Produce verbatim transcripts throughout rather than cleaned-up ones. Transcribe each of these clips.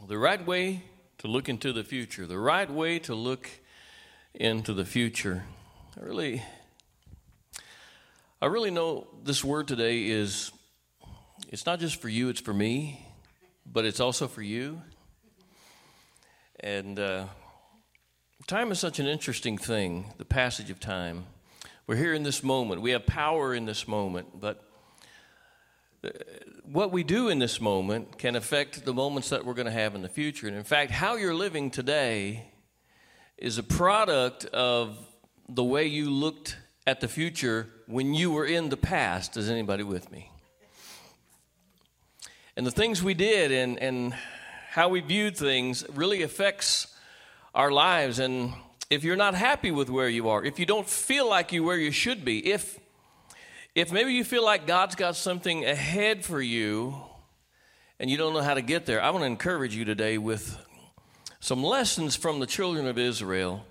The right way to look into the future. The right way to look into the future. I really, I really know this word today is, it's not just for you, it's for me, but it's also for you. And uh, time is such an interesting thing, the passage of time. We're here in this moment. We have power in this moment, but what we do in this moment can affect the moments that we're going to have in the future. And in fact, how you're living today is a product of the way you looked at the future when you were in the past. Is anybody with me? And the things we did and, and how we viewed things really affects our lives. And if you're not happy with where you are, if you don't feel like you're where you should be, if If maybe you feel like God's got something ahead for you and you don't know how to get there, I want to encourage you today with some lessons from the children of Israel.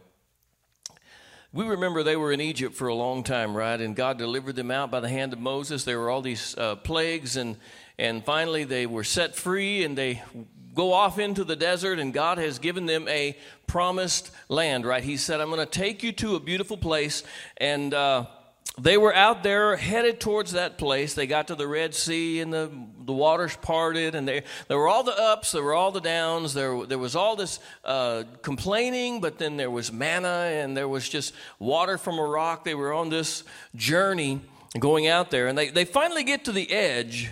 We remember they were in Egypt for a long time, right? And God delivered them out by the hand of Moses. There were all these uh, plagues, and, and finally they were set free, and they go off into the desert, and God has given them a promised land, right? He said, I'm going to take you to a beautiful place, and uh they were out there headed towards that place. They got to the Red Sea and the, the waters parted, and they, there were all the ups, there were all the downs. There, there was all this uh, complaining, but then there was manna, and there was just water from a rock. They were on this journey going out there, and they, they finally get to the edge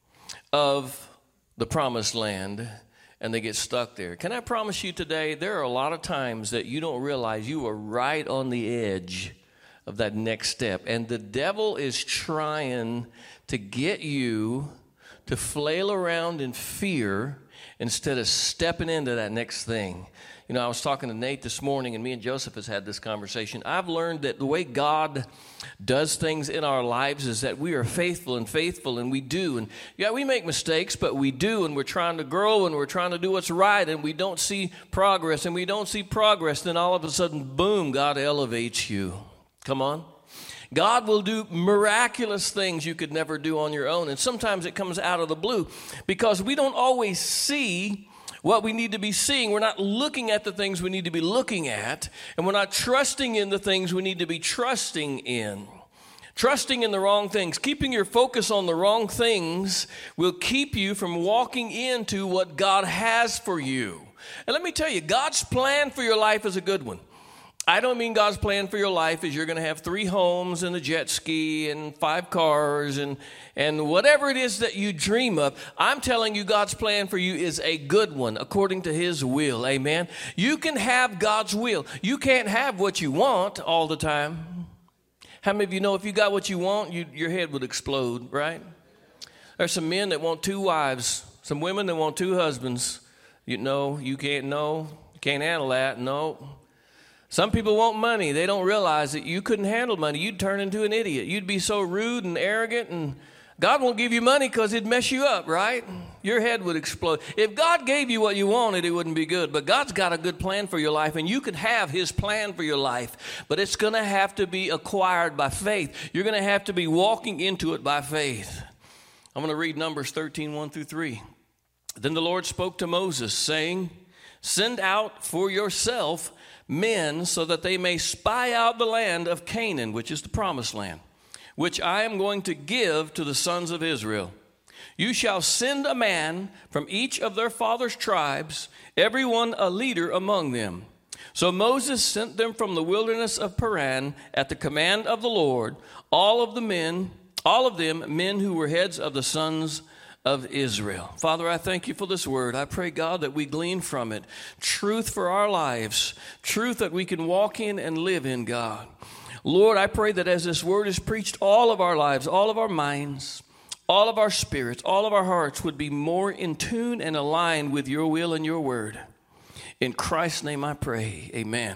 of the promised land, and they get stuck there. Can I promise you today, there are a lot of times that you don't realize you are right on the edge of that next step. And the devil is trying to get you to flail around in fear instead of stepping into that next thing. You know, I was talking to Nate this morning, and me and Joseph has had this conversation. I've learned that the way God does things in our lives is that we are faithful and faithful, and we do. And yeah, we make mistakes, but we do, and we're trying to grow, and we're trying to do what's right, and we don't see progress, and we don't see progress. Then all of a sudden, boom, God elevates you. Come on. God will do miraculous things you could never do on your own. And sometimes it comes out of the blue because we don't always see what we need to be seeing. We're not looking at the things we need to be looking at. And we're not trusting in the things we need to be trusting in. Trusting in the wrong things, keeping your focus on the wrong things will keep you from walking into what God has for you. And let me tell you, God's plan for your life is a good one. I don't mean God's plan for your life is you're going to have three homes and a jet ski and five cars and, and whatever it is that you dream of. I'm telling you God's plan for you is a good one according to His will. Amen. You can have God's will. You can't have what you want all the time. How many of you know if you got what you want, you, your head would explode, right? There's some men that want two wives, some women that want two husbands. You know, you can't know, you can't handle that, no. Some people want money. They don't realize that you couldn't handle money. You'd turn into an idiot. You'd be so rude and arrogant, and God won't give you money because it'd mess you up, right? Your head would explode. If God gave you what you wanted, it wouldn't be good. But God's got a good plan for your life, and you can have His plan for your life. But it's going to have to be acquired by faith. You're going to have to be walking into it by faith. I'm going to read Numbers thirteen, one through three. Then the Lord spoke to Moses, saying, send out for yourself men so that they may spy out the land of Canaan, which is the promised land, which I am going to give to the sons of Israel. You shall send a man from each of their father's tribes, every one a leader among them. So Moses sent them from the wilderness of Paran at the command of the Lord, all of the men, all of them men who were heads of the sons of Israel. Father, I thank you for this word. I pray, God, that we glean from it truth for our lives, truth that we can walk in and live in, God. Lord, I pray that as this word is preached, all of our lives, all of our minds, all of our spirits, all of our hearts would be more in tune and aligned with your will and your word. In Christ's name I pray, amen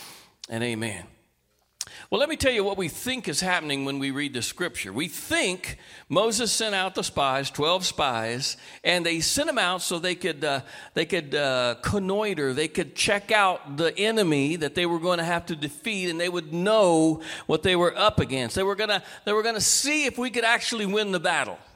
and amen. Well, let me tell you what we think is happening when we read the scripture. We think Moses sent out the spies, twelve spies, and they sent them out so they could uh, they could uh, connoiter, they could check out the enemy that they were going to have to defeat, and they would know what they were up against. They were gonna they were gonna see if we could actually win the battle.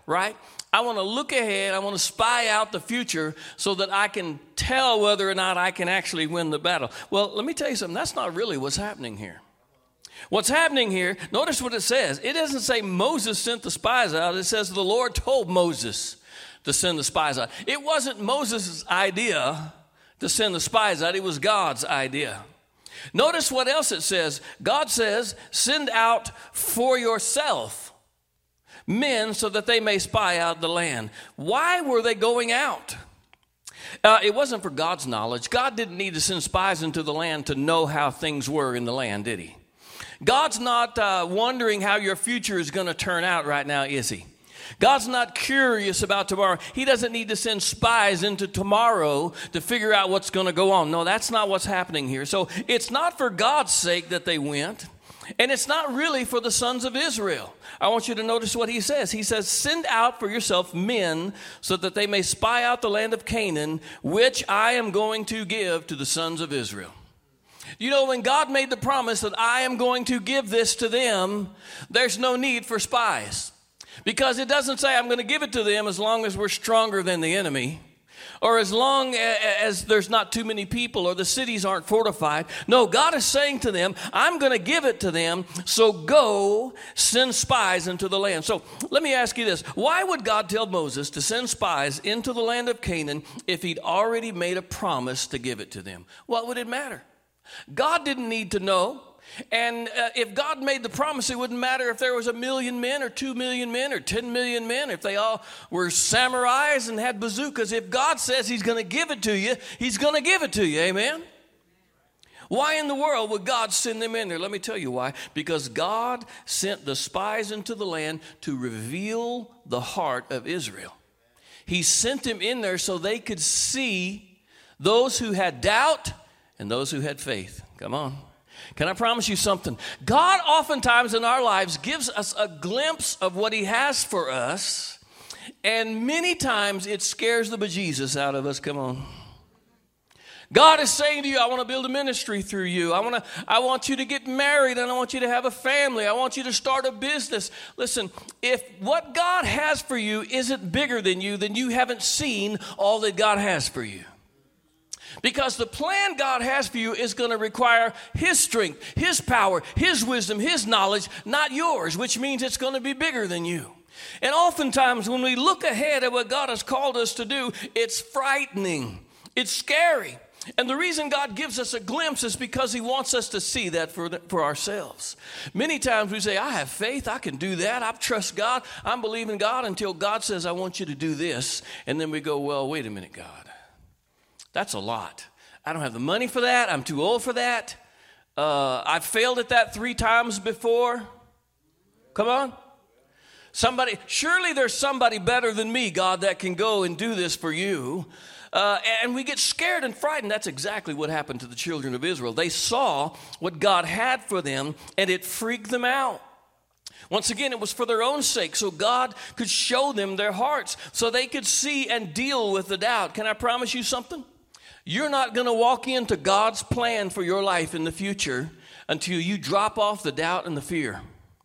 right? I want to look ahead. I want to spy out the future so that I can tell whether or not I can actually win the battle. Well, let me tell you something. That's not really what's happening here. What's happening here, notice what it says. It doesn't say Moses sent the spies out. It says the Lord told Moses to send the spies out. It wasn't Moses' idea to send the spies out. It was God's idea. Notice what else it says. God says, send out for yourself men so that they may spy out the land. Why were they going out? Uh, it wasn't for God's knowledge. God didn't need to send spies into the land to know how things were in the land, did he? God's not uh, wondering how your future is going to turn out right now, is he? God's not curious about tomorrow. He doesn't need to send spies into tomorrow to figure out what's going to go on. No, that's not what's happening here. So it's not for God's sake that they went. And it's not really for the sons of Israel. I want you to notice what he says. He says, send out for yourself men so that they may spy out the land of Canaan, which I am going to give to the sons of Israel. You know, when God made the promise that I am going to give this to them, there's no need for spies. Because it doesn't say I'm going to give it to them as long as we're stronger than the enemy, or as long as there's not too many people or the cities aren't fortified. No, God is saying to them, I'm going to give it to them, so go send spies into the land. So let me ask you this. Why would God tell Moses to send spies into the land of Canaan if he'd already made a promise to give it to them? What would it matter? God didn't need to know. And uh, if God made the promise, it wouldn't matter if there was a million men or two million men or ten million men, if they all were samurais and had bazookas. If God says he's going to give it to you, he's going to give it to you. Amen? Why in the world would God send them in there? Let me tell you why. Because God sent the spies into the land to reveal the heart of Israel. He sent them in there so they could see those who had doubt and those who had faith. Come on. Can I promise you something? God oftentimes in our lives gives us a glimpse of what he has for us, and many times it scares the bejesus out of us. Come on. God is saying to you, I want to build a ministry through you. I want to, I want you to get married, and I want you to have a family. I want you to start a business. Listen, if what God has for you isn't bigger than you, then you haven't seen all that God has for you. Because the plan God has for you is going to require his strength, his power, his wisdom, his knowledge, not yours, which means it's going to be bigger than you. And oftentimes when we look ahead at what God has called us to do, it's frightening. It's scary. And the reason God gives us a glimpse is because he wants us to see that for, the, for ourselves. Many times we say, I have faith, I can do that, I trust God, I'm believing God, until God says, I want you to do this. And then we go, well, wait a minute, God. That's a lot. I don't have the money for that. I'm too old for that. Uh, I've failed at that three times before. Come on. Somebody, surely there's somebody better than me, God, that can go and do this for you. Uh, and we get scared and frightened. That's exactly what happened to the children of Israel. They saw what God had for them, and it freaked them out. Once again, it was for their own sake, so God could show them their hearts, so they could see and deal with the doubt. Can I promise you something? You're not going to walk into God's plan for your life in the future until you drop off the doubt and the fear.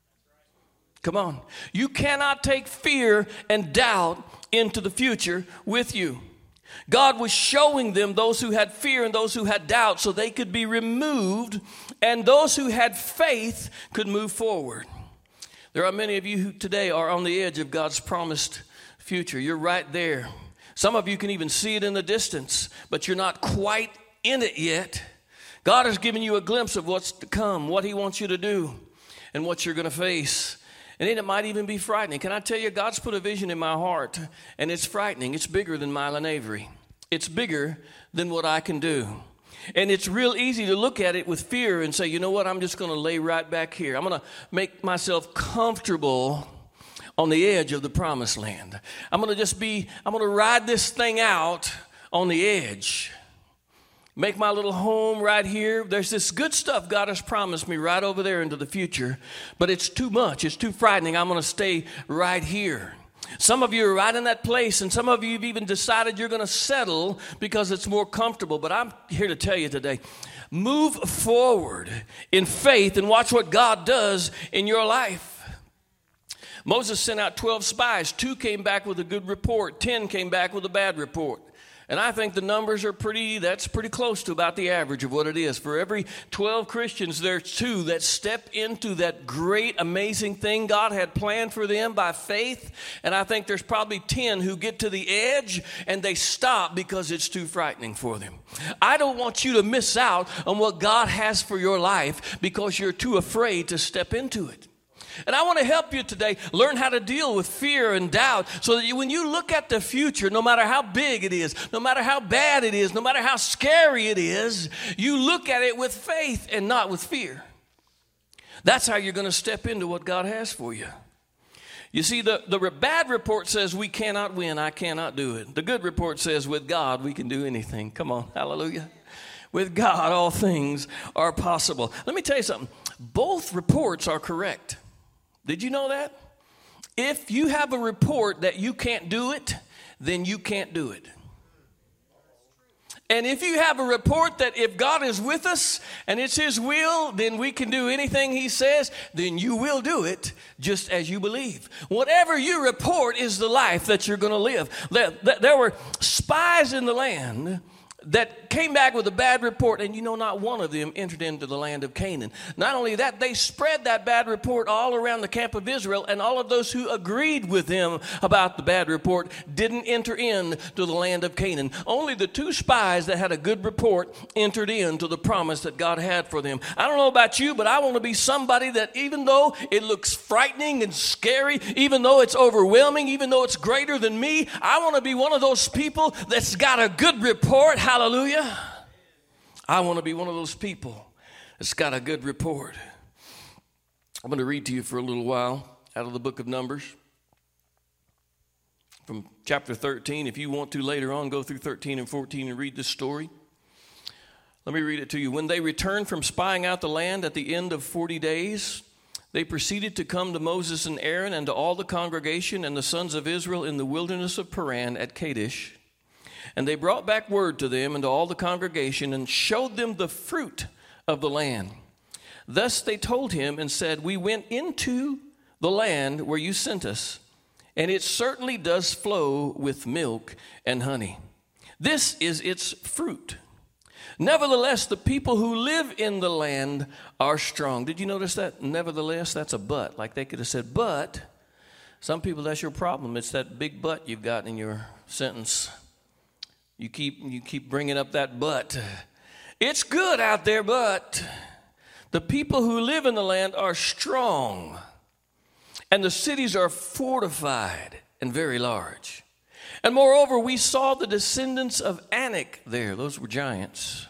Come on. You cannot take fear and doubt into the future with you. God was showing them those who had fear and those who had doubt so they could be removed, and those who had faith could move forward. There are many of you who today are on the edge of God's promised future. You're right there. Some of you can even see it in the distance, but you're not quite in it yet. God has given you a glimpse of what's to come, what he wants you to do, and what you're going to face. And then it might even be frightening. Can I tell you, God's put a vision in my heart, and it's frightening. It's bigger than Mylon Avery. It's bigger than what I can do. And it's real easy to look at it with fear and say, you know what, I'm just going to lay right back here. I'm going to make myself comfortable on the edge of the promised land. I'm going to just be, I'm going to ride this thing out on the edge. Make my little home right here. There's this good stuff God has promised me right over there into the future, but it's too much. It's too frightening. I'm going to stay right here. Some of you are right in that place, and some of you have even decided you're going to settle because it's more comfortable. But I'm here to tell you today, move forward in faith and watch what God does in your life. Moses sent out twelve spies. Two came back with a good report. Ten came back with a bad report. And I think the numbers are pretty, that's pretty close to about the average of what it is. For every twelve Christians, there's two that step into that great, amazing thing God had planned for them by faith. And I think there's probably ten who get to the edge and they stop because it's too frightening for them. I don't want you to miss out on what God has for your life because you're too afraid to step into it. And I want to help you today learn how to deal with fear and doubt so that you, when you look at the future, no matter how big it is, no matter how bad it is, no matter how scary it is, you look at it with faith and not with fear. That's how you're going to step into what God has for you. You see, the, the bad report says we cannot win, I cannot do it. The good report says with God we can do anything. Come on, hallelujah. With God all things are possible. Let me tell you something. Both reports are correct. Did you know that? If you have a report that you can't do it, then you can't do it. And if you have a report that if God is with us and it's His will, then we can do anything He says, then you will do it just as you believe. Whatever you report is the life that you're going to live. There, there were spies in the land that came back with a bad report, and you know not one of them entered into the land of Canaan. Not only that, they spread that bad report all around the camp of Israel, and all of those who agreed with them about the bad report didn't enter into the land of Canaan. Only the two spies that had a good report entered into the promise that God had for them. I don't know about you, but I want to be somebody that even though it looks frightening and scary, even though it's overwhelming, even though it's greater than me, I want to be one of those people that's got a good report. Hallelujah. I want to be one of those people that's got a good report. I'm going to read to you for a little while out of the book of Numbers from chapter thirteen. If you want to later on, go through thirteen and fourteen and read this story. Let me read it to you. When they returned from spying out the land at the end of forty days, they proceeded to come to Moses and Aaron and to all the congregation and the sons of Israel in the wilderness of Paran at Kadesh. And they brought back word to them and to all the congregation and showed them the fruit of the land. Thus they told him and said, we went into the land where you sent us, and it certainly does flow with milk and honey. This is its fruit. Nevertheless, the people who live in the land are strong. Did you notice that? Nevertheless, that's a but. Like they could have said, but. Some people, that's your problem. It's that big but you've got in your sentence. You keep you keep bringing up that but. It's good out there, but the people who live in the land are strong, and the cities are fortified and very large. And moreover, we saw the descendants of Anak there. Those were giants.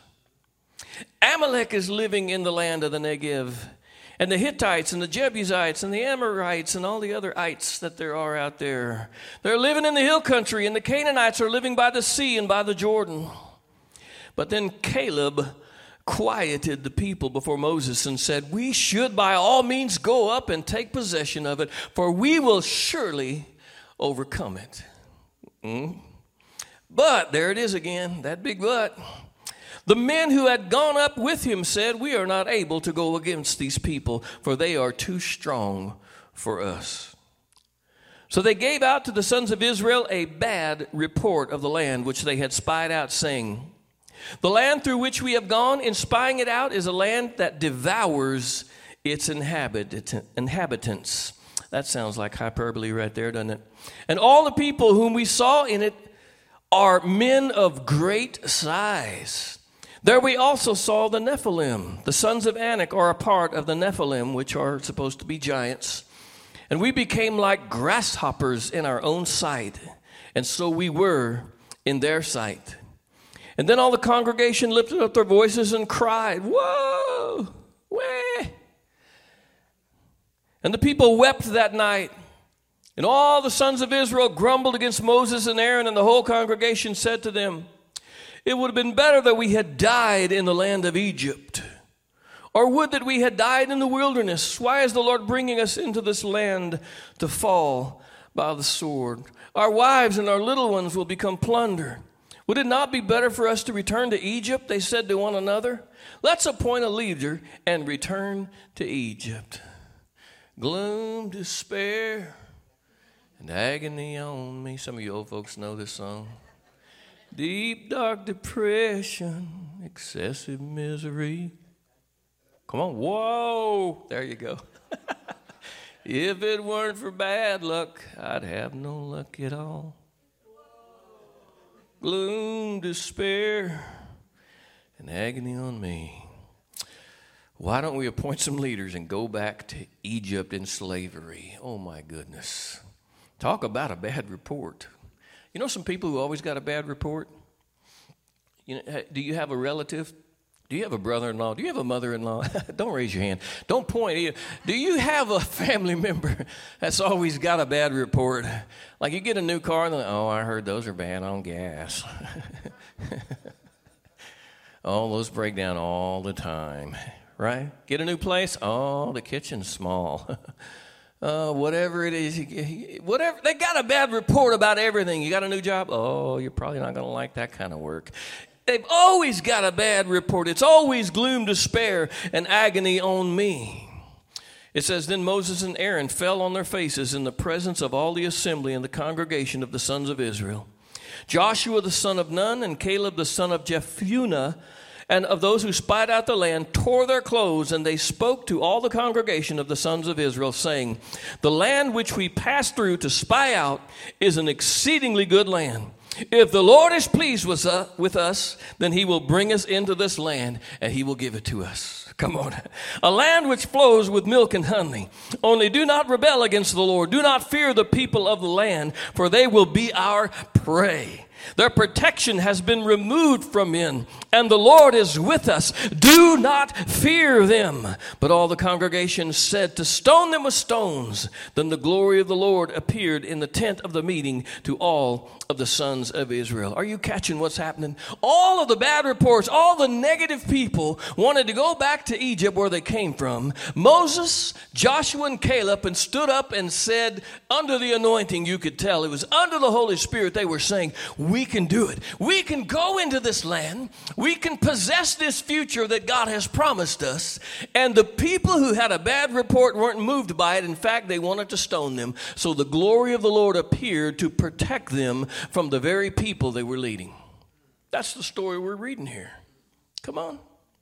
Amalek is living in the land of the Negev, and the Hittites and the Jebusites and the Amorites and all the other ites that there are out there. They're living in the hill country, and the Canaanites are living by the sea and by the Jordan. But then Caleb quieted the people before Moses and said, we should by all means go up and take possession of it, for we will surely overcome it. Mm. But, there it is again, that big but. The men who had gone up with him said, we are not able to go against these people, for they are too strong for us. So they gave out to the sons of Israel a bad report of the land which they had spied out, saying, the land through which we have gone in spying it out is a land that devours its inhabitants. That sounds like hyperbole right there, doesn't it? And all the people whom we saw in it are men of great size. There we also saw the Nephilim. The sons of Anak are a part of the Nephilim, which are supposed to be giants. And we became like grasshoppers in our own sight, and so we were in their sight. And then all the congregation lifted up their voices and cried, whoa, wah. And the people wept that night. And all the sons of Israel grumbled against Moses and Aaron, and the whole congregation said to them, it would have been better that we had died in the land of Egypt, or would that we had died in the wilderness. Why is the Lord bringing us into this land to fall by the sword? Our wives and our little ones will become plunder. Would it not be better for us to return to Egypt? They said to one another, let's appoint a leader and return to Egypt. Gloom, despair, and agony on me. Some of you old folks know this song. Deep, dark depression, excessive misery. Come on, whoa, there you go. If it weren't for bad luck, I'd have no luck at all. Gloom, despair, and agony on me. Why don't we appoint some leaders and go back to Egypt in slavery? Oh, my goodness. Talk about a bad report. You know some people who always got a bad report? You know, do you have a relative? Do you have a brother-in-law? Do you have a mother-in-law? Don't raise your hand. Don't point. Do you have a family member that's always got a bad report? Like you get a new car and they're like, oh, I heard those are bad on gas. Oh, those break down all the time, right? Get a new place. Oh, the kitchen's small. Uh, whatever it is, whatever they got a bad report about everything. You got a new job? Oh, you're probably not going to like that kind of work. They've always got a bad report. It's always gloom, despair, and agony on me. It says, then Moses and Aaron fell on their faces in the presence of all the assembly and the congregation of the sons of Israel. Joshua the son of Nun and Caleb the son of Jephunneh, and of those who spied out the land, tore their clothes, and they spoke to all the congregation of the sons of Israel, saying, the land which we passed through to spy out is an exceedingly good land. If the Lord is pleased with us, with us, then he will bring us into this land, and he will give it to us. Come on. A land which flows with milk and honey. Only do not rebel against the Lord. Do not fear the people of the land, for they will be our prey. Their protection has been removed from men, and the Lord is with us. Do not fear them. But all the congregation said to stone them with stones. Then the glory of the Lord appeared in the tent of the meeting to all of the sons of Israel. Are you catching what's happening? All of the bad reports, all the negative people wanted to go back to Egypt where they came from. Moses, Joshua, and Caleb and stood up and said, under the anointing, you could tell, it was under the Holy Spirit, they were saying, we can do it. We can go into this land. We can possess this future that God has promised us. And the people who had a bad report weren't moved by it. In fact, they wanted to stone them. So the glory of the Lord appeared to protect them from the very people they were leading. That's the story we're reading here. Come on.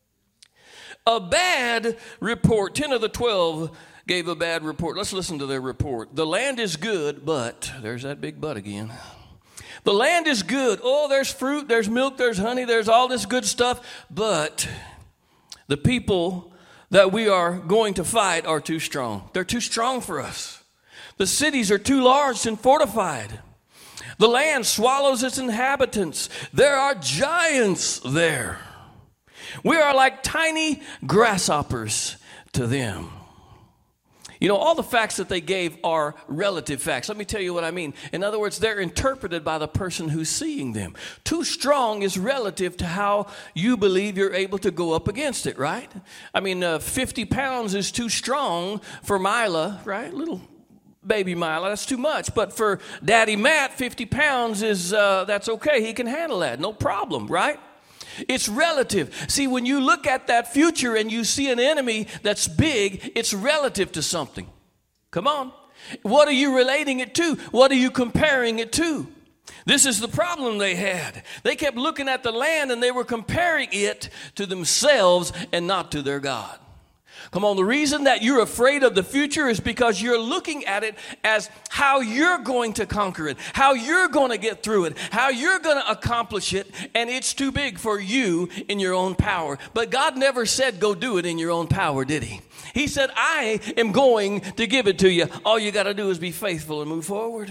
A bad report. ten of the twelve gave a bad report. Let's listen to their report. The land is good, but, there's that big but again. The land is good. Oh, there's fruit, there's milk, there's honey, there's all this good stuff. But the people that we are going to fight are too strong. They're too strong for us. The cities are too large and fortified. The land swallows its inhabitants. There are giants there. We are like tiny grasshoppers to them. You know, all the facts that they gave are relative facts. Let me tell you what I mean. In other words, they're interpreted by the person who's seeing them. Too strong is relative to how you believe you're able to go up against it, right? I mean, uh, fifty pounds is too strong for Mila, right? Little baby Mila, that's too much. But for Daddy Matt, fifty pounds is, uh, that's okay. He can handle that. No problem, right? It's relative. See, when you look at that future and you see an enemy that's big, it's relative to something. Come on. What are you relating it to? What are you comparing it to? This is the problem they had. They kept looking at the land and they were comparing it to themselves and not to their God. Come on, the reason that you're afraid of the future is because you're looking at it as how you're going to conquer it, how you're going to get through it, how you're going to accomplish it, and it's too big for you in your own power. But God never said go do it in your own power, did he? He said, I am going to give it to you. All you got to do is be faithful and move forward.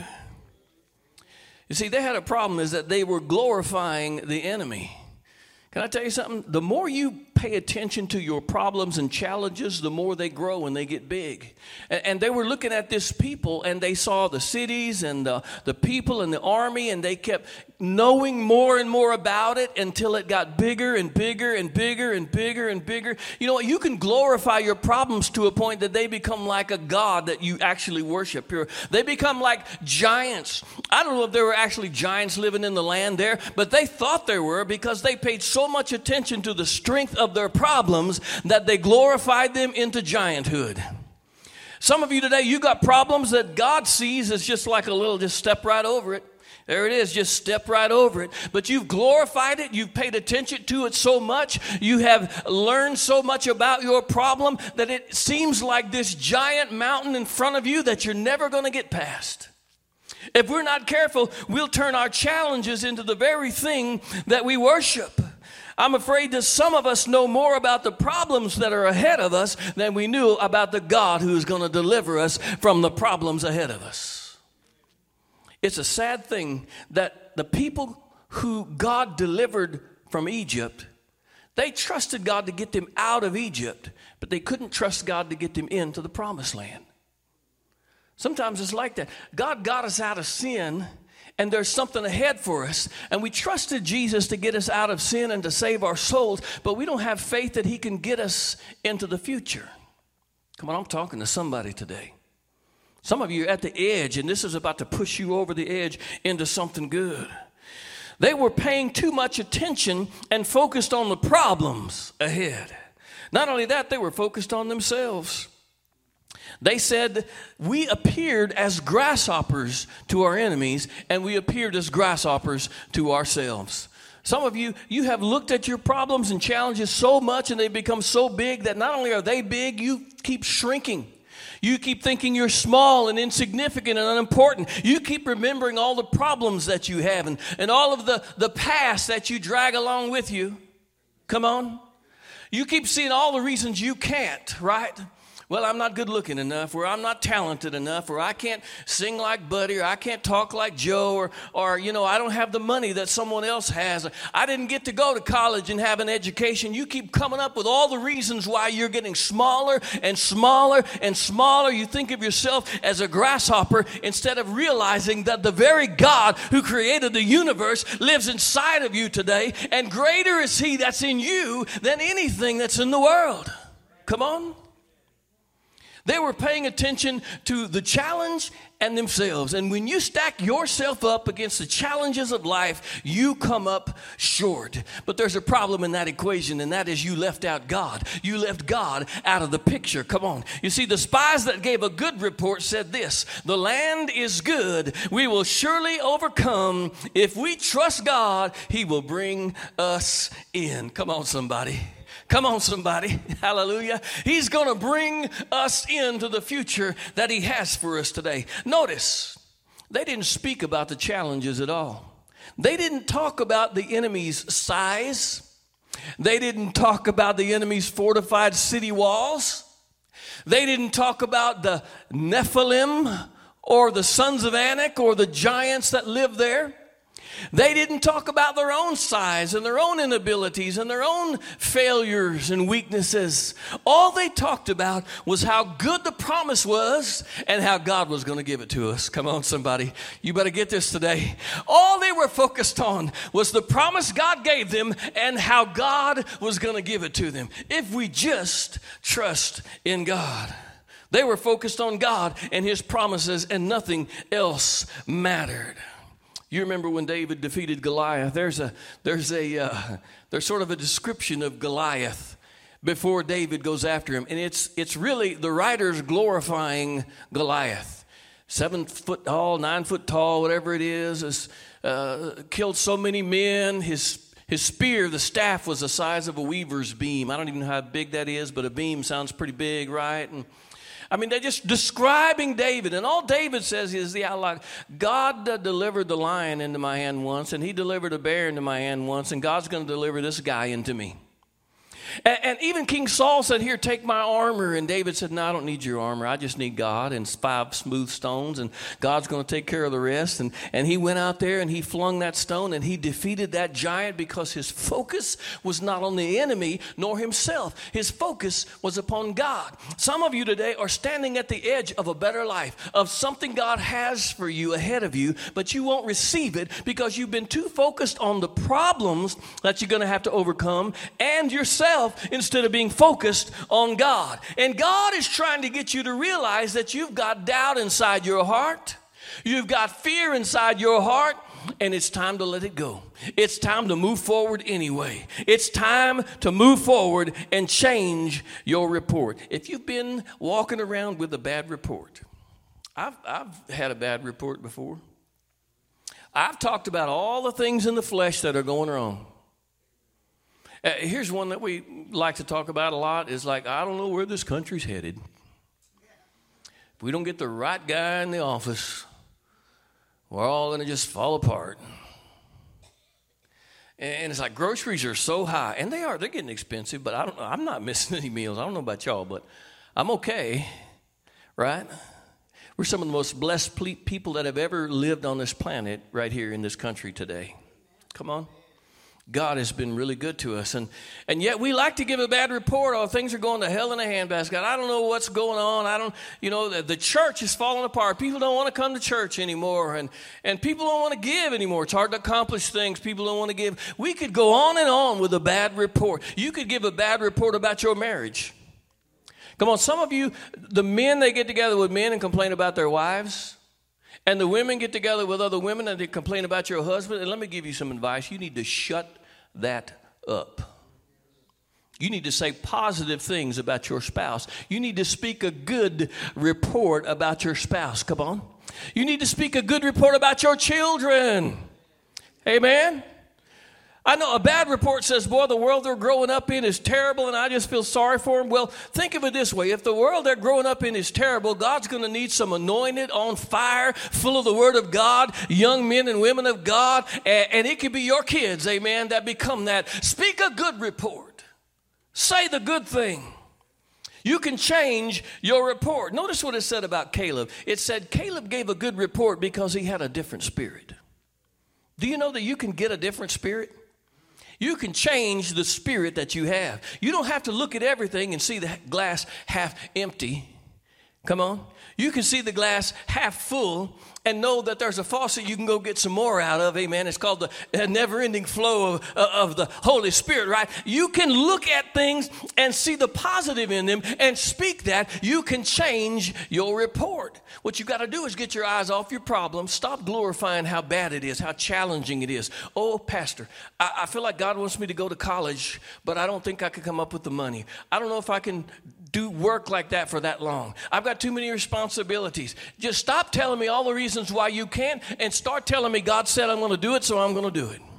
You see, they had a problem is that they were glorifying the enemy. Can I tell you something? The more you pay attention to your problems and challenges, the more they grow and they get big. And, and they were looking at this people and they saw the cities and the, the people and the army, and they kept knowing more and more about it until it got bigger and bigger and bigger and bigger and bigger. You know what? You can glorify your problems to a point that they become like a god that you actually worship. They become like giants. I don't know if there were actually giants living in the land there, but they thought there were because they paid so much attention to the strength of their problems that they glorified them into gianthood. Some of you today, you got problems that God sees as just like a little, just step right over it. There it is, just step right over it. But you've glorified it, you've paid attention to it so much, you have learned so much about your problem that it seems like this giant mountain in front of you that you're never going to get past. If we're not careful, we'll turn our challenges into the very thing that we worship. I'm afraid that some of us know more about the problems that are ahead of us than we knew about the God who is going to deliver us from the problems ahead of us. It's a sad thing that the people who God delivered from Egypt, they trusted God to get them out of Egypt, but they couldn't trust God to get them into the promised land. Sometimes it's like that. God got us out of sin, and there's something ahead for us, and we trusted Jesus to get us out of sin and to save our souls, but we don't have faith that he can get us into the future. Come on, I'm talking to somebody today. Some of you are at the edge, and this is about to push you over the edge into something good. They were paying too much attention and focused on the problems ahead. Not only that, they were focused on themselves. They said, we appeared as grasshoppers to our enemies, and we appeared as grasshoppers to ourselves. Some of you, you have looked at your problems and challenges so much, and they've become so big that not only are they big, you keep shrinking. You keep thinking you're small and insignificant and unimportant. You keep remembering all the problems that you have and, and all of the, the past that you drag along with you. Come on. You keep seeing all the reasons you can't, right? Well, I'm not good looking enough, or I'm not talented enough, or I can't sing like Buddy, or I can't talk like Joe, or, or, you know, I don't have the money that someone else has. I didn't get to go to college and have an education. You keep coming up with all the reasons why you're getting smaller and smaller and smaller. You think of yourself as a grasshopper instead of realizing that the very God who created the universe lives inside of you today, and greater is he that's in you than anything that's in the world. Come on. They were paying attention to the challenge and themselves. And when you stack yourself up against the challenges of life, you come up short. But there's a problem in that equation, and that is you left out God. You left God out of the picture. Come on. You see, the spies that gave a good report said this: the land is good. We will surely overcome. If we trust God, he will bring us in. Come on, somebody. Come on, somebody. Hallelujah. He's going to bring us into the future that he has for us today. Notice, they didn't speak about the challenges at all. They didn't talk about the enemy's size. They didn't talk about the enemy's fortified city walls. They didn't talk about the Nephilim or the sons of Anak or the giants that live there. They didn't talk about their own size and their own inabilities and their own failures and weaknesses. All they talked about was how good the promise was and how God was going to give it to us. Come on, somebody. You better get this today. All they were focused on was the promise God gave them and how God was going to give it to them. If we just trust in God. They were focused on God and his promises, and nothing else mattered. You remember when David defeated Goliath? There's a there's a uh, there's sort of a description of Goliath before David goes after him, and it's it's really the writers glorifying Goliath, seven foot tall, nine foot tall, whatever it is, has uh, killed so many men. His his spear, the staff, was the size of a weaver's beam. I don't even know how big that is, but a beam sounds pretty big, right? And I mean, they're just describing David. And all David says is the outline. God uh, delivered the lion into my hand once, and he delivered a bear into my hand once, and God's going to deliver this guy into me. And, and even King Saul said, here, take my armor. And David said, no, I don't need your armor. I just need God and five smooth stones, and God's going to take care of the rest. And, and he went out there and he flung that stone, and he defeated that giant because his focus was not on the enemy nor himself. His focus was upon God. Some of you today are standing at the edge of a better life, of something God has for you ahead of you, but you won't receive it because you've been too focused on the problems that you're going to have to overcome and yourself, instead of being focused on God. And God is trying to get you to realize that you've got doubt inside your heart. You've got fear inside your heart. and it's time to let it go. It's time to move forward anyway. It's time to move forward and change your report. If you've been walking around with a bad report, I've, I've had a bad report before. I've talked about all the things in the flesh that are going wrong. Uh, here's one that we like to talk about a lot is like, I don't know where this country's headed. If we don't get the right guy in the office, we're all going to just fall apart. And it's like groceries are so high, and they are. They're getting expensive, but I don't. I'm not missing any meals. I don't know about y'all, but I'm okay, right? We're some of the most blessed people that have ever lived on this planet right here in this country today. Come on. God has been really good to us. And, and yet we like to give a bad report. Oh, things are going to hell in a handbasket. I don't know what's going on. I don't, you know, the, the church is falling apart. People don't want to come to church anymore. And, and people don't want to give anymore. It's hard to accomplish things. People don't want to give. We could go on and on with a bad report. You could give a bad report about your marriage. Come on, some of you, the men, they get together with men and complain about their wives. And the women get together with other women and they complain about your husband. And let me give you some advice. You need to shut that up. You need to say positive things about your spouse. You need to speak a good report about your spouse. Come on. You need to speak a good report about your children. Amen. I know a bad report says, boy, the world they're growing up in is terrible and I just feel sorry for them. Well, think of it this way. If the world they're growing up in is terrible, God's going to need some anointed, on fire, full of the word of God, young men and women of God. And, and it could be your kids, amen, that become that. Speak a good report. Say the good thing. You can change your report. Notice what it said about Caleb. It said Caleb gave a good report because he had a different spirit. Do you know that you can get a different spirit? You can change the spirit that you have. You don't have to look at everything and see the glass half empty. Come on. You can see the glass half full and know that there's a faucet you can go get some more out of. Amen. It's called the never-ending flow of, of the Holy Spirit, right? You can look at things and see the positive in them and speak that. You can change your report. What you got to do is get your eyes off your problem. Stop glorifying how bad it is, how challenging it is. Oh, Pastor, I, I feel like God wants me to go to college, but I don't think I could come up with the money. I don't know if I can do work like that for that long. I've got too many responsibilities. Just stop telling me all the reasons why you can't and start telling me God said I'm going to do it, so I'm going to do it.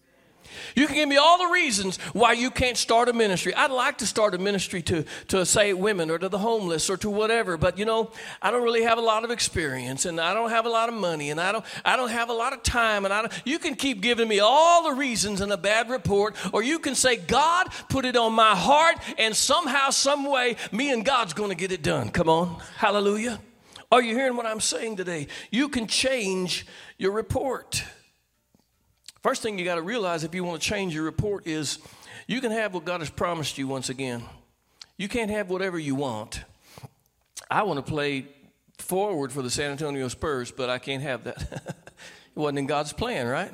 You can give me all the reasons why you can't start a ministry. I'd like to start a ministry to, to say, women or to the homeless or to whatever. But, you know, I don't really have a lot of experience and I don't have a lot of money and I don't I don't have a lot of time. And I don't, you can keep giving me all the reasons in a bad report, or you can say, God put it on my heart and somehow, some way, me and God's going to get it done. Come on. Hallelujah. Are you hearing what I'm saying today? You can change your report. First thing you got to realize if you want to change your report is you can have what God has promised you once again. You can't have whatever you want. I want to play forward for the San Antonio Spurs, but I can't have that. It wasn't in God's plan, right?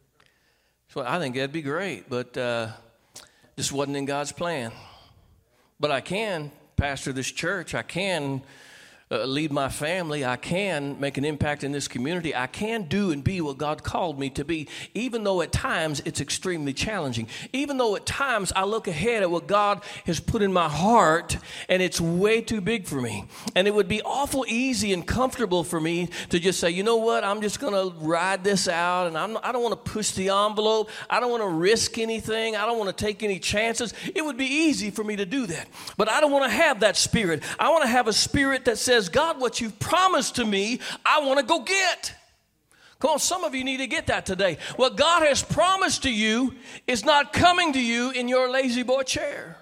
So I think that'd be great, but uh, just wasn't in God's plan. But I can pastor this church. I can Uh, lead my family. I can make an impact in this community. I can do and be what God called me to be, even though at times it's extremely challenging. Even though at times I look ahead at what God has put in my heart and it's way too big for me. And it would be awful easy and comfortable for me to just say, you know what, I'm just going to ride this out and I'm, I don't want to push the envelope. I don't want to risk anything. I don't want to take any chances. It would be easy for me to do that. But I don't want to have that spirit. I want to have a spirit that says, God, what you've promised to me, I want to go get. Come on, some of you need to get that today. What God has promised to you is not coming to you in your lazy boy chair.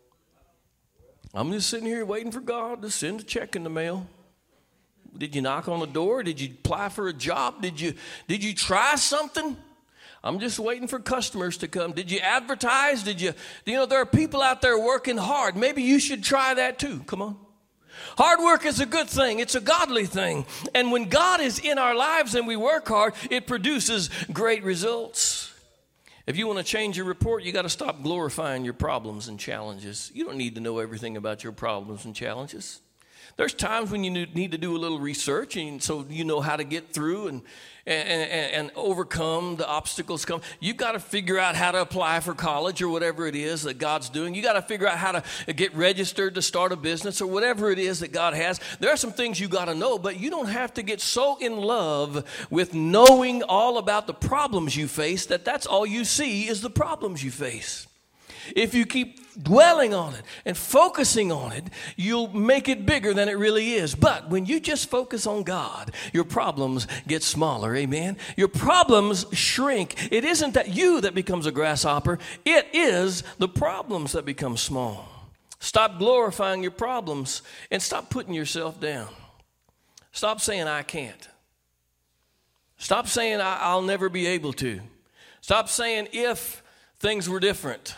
I'm just sitting here waiting for God to send a check in the mail. Did you knock on the door? Did you apply for a job? Did you, did you try something? I'm just waiting for customers to come. Did you advertise? Did you, you know, there are people out there working hard. Maybe you should try that too. Come on. Hard work is a good thing. It's a godly thing. And when God is in our lives and we work hard, it produces great results. If you want to change your report, you got to stop glorifying your problems and challenges. You don't need to know everything about your problems and challenges. There's times when you need to do a little research, and so you know how to get through and and, and, and overcome the obstacles come. You've got to figure out how to apply for college or whatever it is that God's doing. You got to figure out how to get registered to start a business or whatever it is that God has. There are some things you got to know, but you don't have to get so in love with knowing all about the problems you face that that's all you see is the problems you face. If you keep dwelling on it and focusing on it, you'll make it bigger than it really is. But when you just focus on God, your problems get smaller, amen? Your problems shrink. It isn't that you that becomes a grasshopper. It is the problems that become small. Stop glorifying your problems and stop putting yourself down. Stop saying, I can't. Stop saying, I- I'll never be able to. Stop saying, if things were different.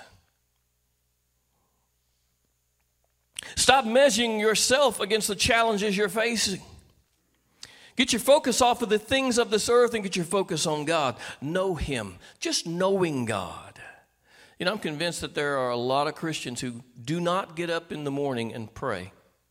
Stop measuring yourself against the challenges you're facing. Get your focus off of the things of this earth and get your focus on God. Know Him. Just knowing God. You know, I'm convinced that there are a lot of Christians who do not get up in the morning and pray.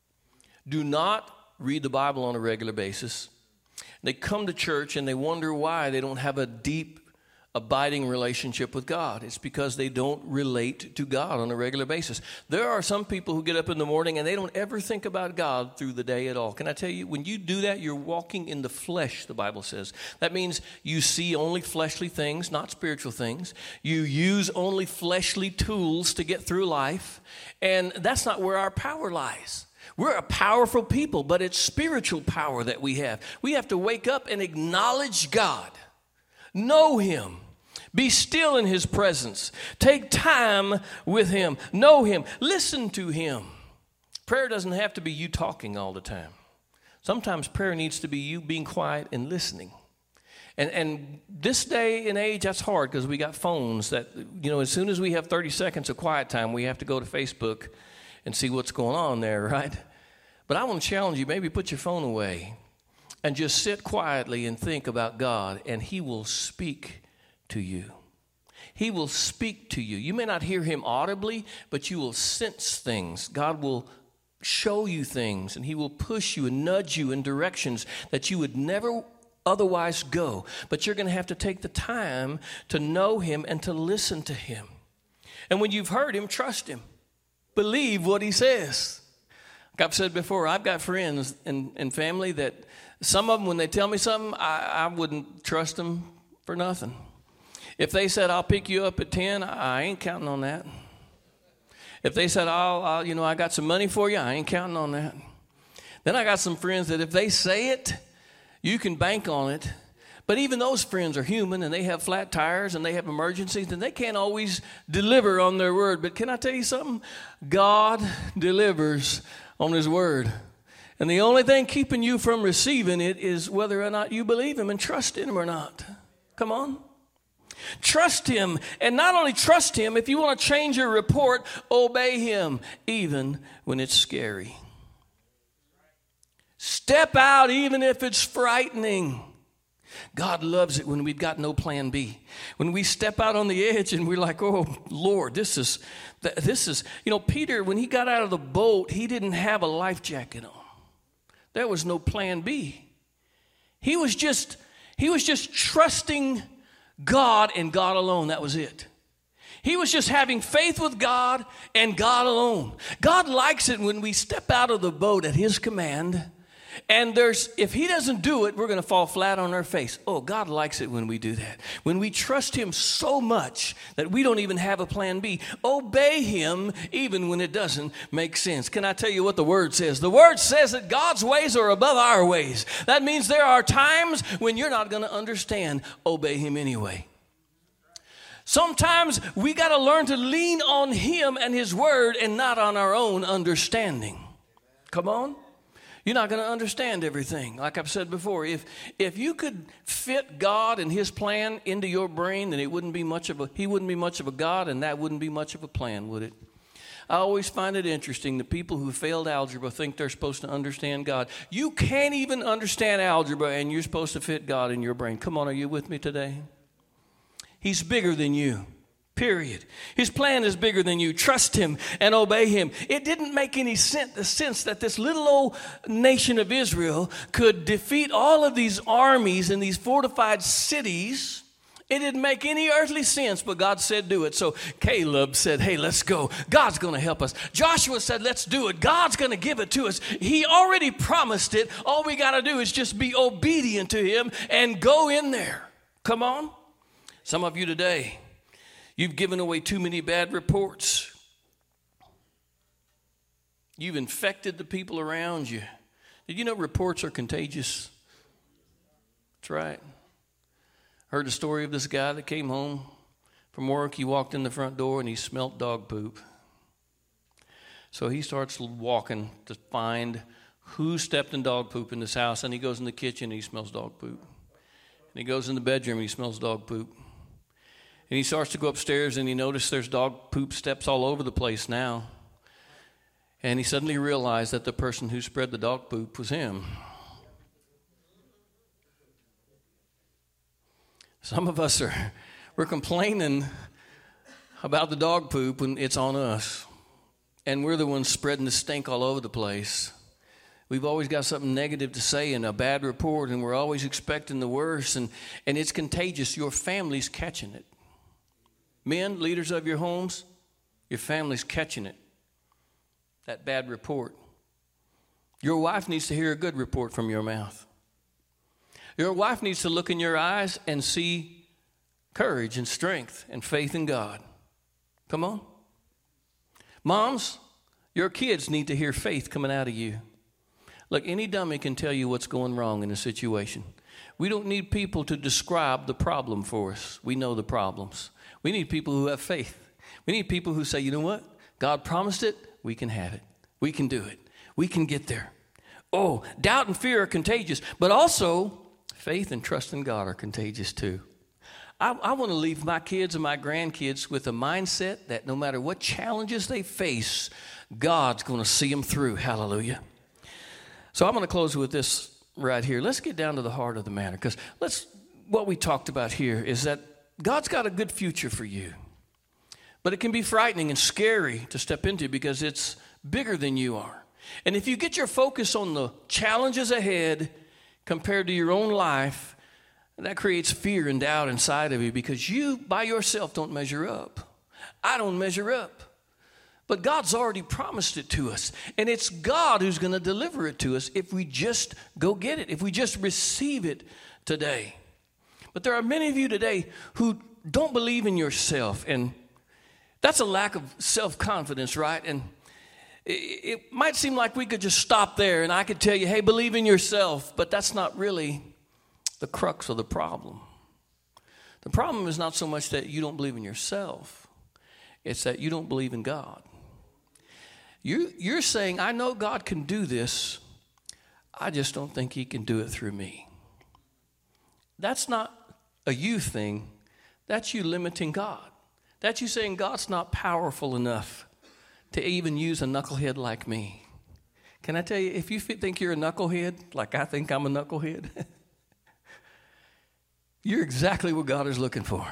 Do not read the Bible on a regular basis. They come to church and they wonder why they don't have a deep abiding relationship with God. It's because they don't relate to God on a regular basis. There are some people who get up in the morning and they don't ever think about God through the day at all. Can I tell you, when you do that, you're walking in the flesh, the Bible says. That means you see only fleshly things, not spiritual things. You use only fleshly tools to get through life, and that's not where our power lies. We're a powerful people, but it's spiritual power that we have. We have to wake up and acknowledge God. Know Him. Be still in His presence. Take time with Him. Know Him. Listen to Him. Prayer doesn't have to be you talking all the time. Sometimes prayer needs to be you being quiet and listening. And and this day and age, that's hard because we got phones that, you know, as soon as we have thirty seconds of quiet time, we have to go to Facebook and see what's going on there, right? But I want to challenge you, maybe put your phone away and just sit quietly and think about God, and He will speak to you. He will speak to you. You may not hear Him audibly, but you will sense things. God will show you things, and He will push you and nudge you in directions that you would never otherwise go. But you're going to have to take the time to know Him and to listen to Him. And when you've heard Him, trust Him. Believe what He says. Like I've said before, I've got friends and, and family that some of them, when they tell me something, I, I wouldn't trust them for nothing. If they said, I'll pick you up at ten, I ain't counting on that. If they said, I'll, I'll, you know, I got some money for you, I ain't counting on that. Then I got some friends that if they say it, you can bank on it. But even those friends are human, and they have flat tires, and they have emergencies, and they can't always deliver on their word. But can I tell you something? God delivers on His word. And the only thing keeping you from receiving it is whether or not you believe Him and trust in Him or not. Come on. Trust Him, and not only trust Him, if you want to change your report, obey Him, even when it's scary. Step out even if it's frightening. God loves it when we've got no plan B. When we step out on the edge and we're like, oh, Lord, this is, this is, you know, Peter, when he got out of the boat, he didn't have a life jacket on. There was no plan B. He was just, he was just trusting God and God alone. That was it. He was just having faith with God and God alone. God likes it when we step out of the boat at His command, and there's, if He doesn't do it, we're going to fall flat on our face. Oh, God likes it when we do that. When we trust Him so much that we don't even have a plan B. Obey Him even when it doesn't make sense. Can I tell you what the Word says? The Word says that God's ways are above our ways. That means there are times when you're not going to understand. Obey Him anyway. Sometimes we got to learn to lean on Him and His Word and not on our own understanding. Come on. You're not going to understand everything. Like I've said before, if if you could fit God and His plan into your brain, then it wouldn't be much of a He wouldn't be much of a God, and that wouldn't be much of a plan, would it? I always find it interesting that people who failed algebra think they're supposed to understand God. You can't even understand algebra, and you're supposed to fit God in your brain. Come on, are you with me today? He's bigger than you. Period. His plan is bigger than you. Trust him and obey him. It didn't make any sense, sense that this little old nation of Israel could defeat all of these armies in these fortified cities. It didn't make any earthly sense, but God said do it. So Caleb said, hey, let's go. God's going to help us. Joshua said, let's do it. God's going to give it to us. He already promised it. All we got to do is just be obedient to him and go in there. Come on. Some of you today, you've given away too many bad reports. You've infected the people around you. Did you know reports are contagious? That's right. Heard the story of this guy that came home from work. He walked in the front door and he smelt dog poop. So he starts walking to find who stepped in dog poop in this house. And he goes in the kitchen and he smells dog poop. And he goes in the bedroom and he smells dog poop. And he starts to go upstairs and he noticed there's dog poop steps all over the place now. And he suddenly realized that the person who spread the dog poop was him. Some of us are, we're complaining about the dog poop when it's on us. And we're the ones spreading the stink all over the place. We've always got something negative to say and a bad report, and we're always expecting the worst. And, and it's contagious. Your family's catching it. Men, leaders of your homes, your family's catching it. That bad report. Your wife needs to hear a good report from your mouth. Your wife needs to look in your eyes and see courage and strength and faith in God. Come on. Moms, your kids need to hear faith coming out of you. Look, any dummy can tell you what's going wrong in a situation. We don't need people to describe the problem for us. We know the problems. We need people who have faith. We need people who say, you know what? God promised it. We can have it. We can do it. We can get there. Oh, doubt and fear are contagious, but also faith and trust in God are contagious too. I, I want to leave my kids and my grandkids with a mindset that no matter what challenges they face, God's going to see them through. Hallelujah. So I'm going to close with this right here. Let's get down to the heart of the matter, because let's what we talked about here is that God's got a good future for you. But it can be frightening and scary to step into because it's bigger than you are. And if you get your focus on the challenges ahead compared to your own life, that creates fear and doubt inside of you because you by yourself don't measure up. I don't measure up. But God's already promised it to us. And it's God who's going to deliver it to us if we just go get it, if we just receive it today. But there are many of you today who don't believe in yourself, and that's a lack of self-confidence, right? And it, it might seem like we could just stop there and I could tell you, hey, believe in yourself, but that's not really the crux of the problem. The problem is not so much that you don't believe in yourself. It's that you don't believe in God. You, you're saying, I know God can do this. I just don't think he can do it through me. That's not a you thing. That's you limiting God. That's you saying God's not powerful enough to even use a knucklehead like me. Can I tell you, if you think you're a knucklehead, like I think I'm a knucklehead, you're exactly what God is looking for.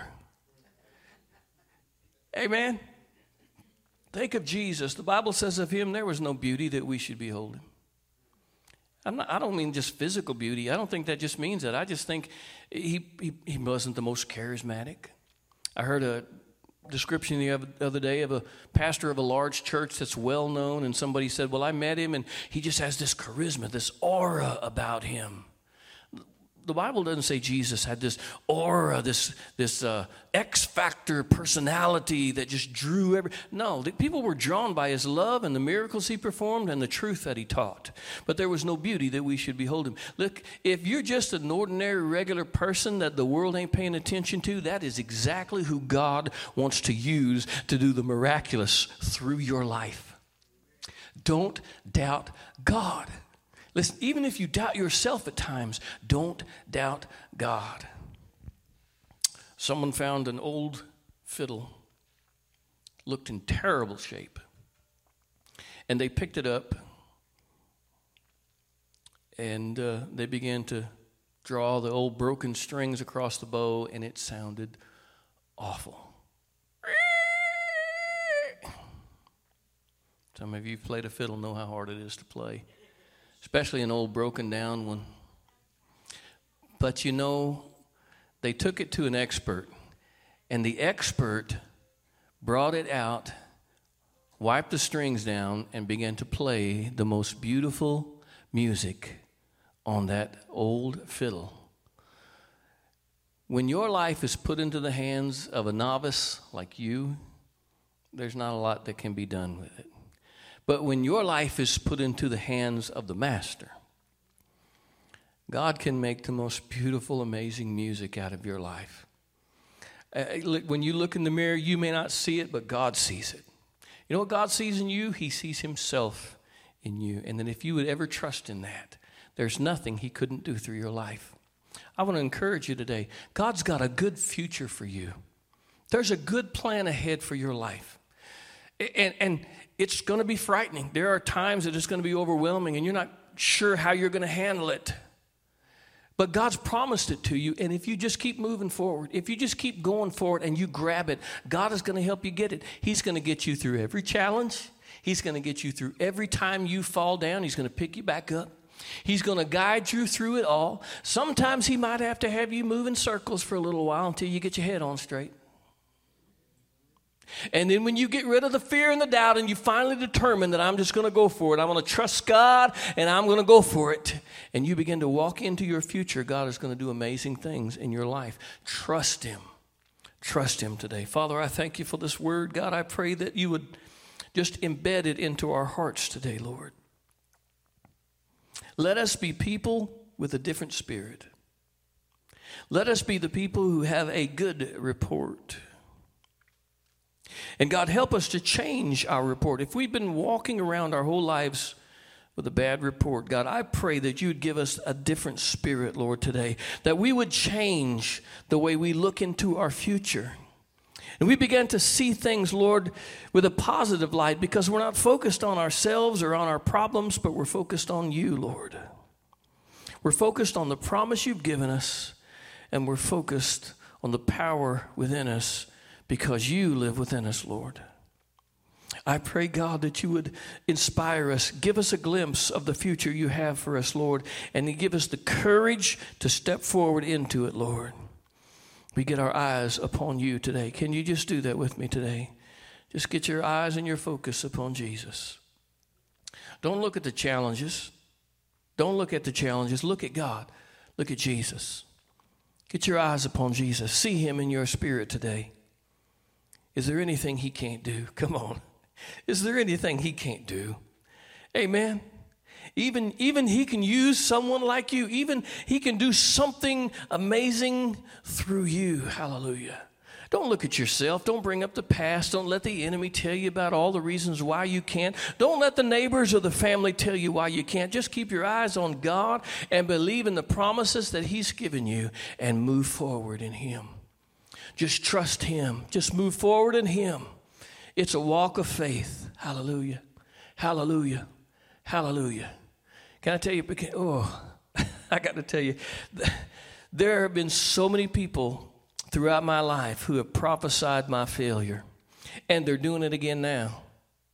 Amen. Think of Jesus. The Bible says of him there was no beauty that we should behold him. I'm not, I don't mean just physical beauty. I don't think that just means that. I just think he, he, he wasn't the most charismatic. I heard a description the other day of a pastor of a large church that's well known, and somebody said, well, I met him, and he just has this charisma, this aura about him. The Bible doesn't say Jesus had this aura, this this uh, X-factor personality that just drew every... No, the people were drawn by his love and the miracles he performed and the truth that he taught. But there was no beauty that we should behold him. Look, if you're just an ordinary, regular person that the world ain't paying attention to, that is exactly who God wants to use to do the miraculous through your life. Don't doubt God. Listen, even if you doubt yourself at times, don't doubt God. Someone found an old fiddle, looked in terrible shape, and they picked it up, and uh, they began to draw the old broken strings across the bow, and it sounded awful. Some of you who've played a fiddle know how hard it is to play, especially an old broken down one. But you know, they took it to an expert, and the expert brought it out, wiped the strings down, and began to play the most beautiful music on that old fiddle. When your life is put into the hands of a novice like you, there's not a lot that can be done with it. But when your life is put into the hands of the master, God can make the most beautiful, amazing music out of your life. Uh, when you look in the mirror, you may not see it, but God sees it. You know what God sees in you? He sees himself in you. And then if you would ever trust in that, there's nothing he couldn't do through your life. I want to encourage you today. God's got a good future for you. There's a good plan ahead for your life. And, and it's going to be frightening. There are times that it's going to be overwhelming and you're not sure how you're going to handle it. But God's promised it to you, and if you just keep moving forward, if you just keep going forward and you grab it, God is going to help you get it. He's going to get you through every challenge. He's going to get you through every time you fall down. He's going to pick you back up. He's going to guide you through it all. Sometimes he might have to have you move in circles for a little while until you get your head on straight. And then when you get rid of the fear and the doubt and you finally determine that I'm just going to go for it, I'm going to trust God and I'm going to go for it, and you begin to walk into your future, God is going to do amazing things in your life. Trust him. Trust him today. Father, I thank you for this word. God, I pray that you would just embed it into our hearts today, Lord. Let us be people with a different spirit. Let us be the people who have a good report. And God, help us to change our report. If we've been walking around our whole lives with a bad report, God, I pray that you'd give us a different spirit, Lord, today, that we would change the way we look into our future. And we began to see things, Lord, with a positive light, because we're not focused on ourselves or on our problems, but we're focused on you, Lord. We're focused on the promise you've given us, and we're focused on the power within us because you live within us, Lord. I pray, God, that you would inspire us, give us a glimpse of the future you have for us, Lord, and you give us the courage to step forward into it, Lord. We get our eyes upon you today. Can you just do that with me today? Just get your eyes and your focus upon Jesus. Don't look at the challenges. Don't look at the challenges. Look at God. Look at Jesus. Get your eyes upon Jesus. See him in your spirit today. Is there anything he can't do? Come on. Is there anything he can't do? Amen. Even, even he can use someone like you. Even he can do something amazing through you. Hallelujah. Don't look at yourself. Don't bring up the past. Don't let the enemy tell you about all the reasons why you can't. Don't let the neighbors or the family tell you why you can't. Just keep your eyes on God and believe in the promises that he's given you and move forward in him. Just trust him. Just move forward in him. It's a walk of faith. Hallelujah. Hallelujah. Hallelujah. Can I tell you, oh, I got to tell you, there have been so many people throughout my life who have prophesied my failure, and they're doing it again now.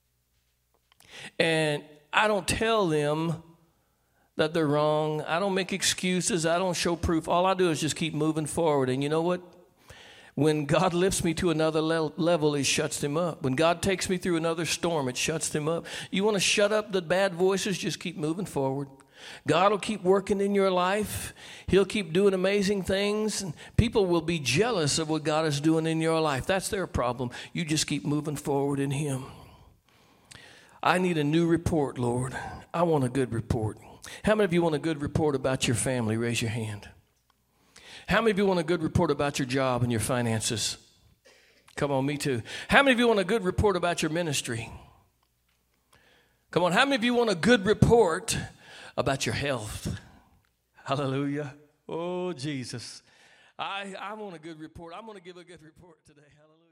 And I don't tell them that they're wrong. I don't make excuses. I don't show proof. All I do is just keep moving forward. And you know what? When God lifts me to another le- level, he shuts them up. When God takes me through another storm, it shuts them up. You want to shut up the bad voices? Just keep moving forward. God will keep working in your life. He'll keep doing amazing things. And people will be jealous of what God is doing in your life. That's their problem. You just keep moving forward in him. I need a new report, Lord. I want a good report. How many of you want a good report about your family? Raise your hand. How many of you want a good report about your job and your finances? Come on, me too. How many of you want a good report about your ministry? Come on, how many of you want a good report about your health? Hallelujah. Oh, Jesus. I, I want a good report. I'm going to give a good report today. Hallelujah.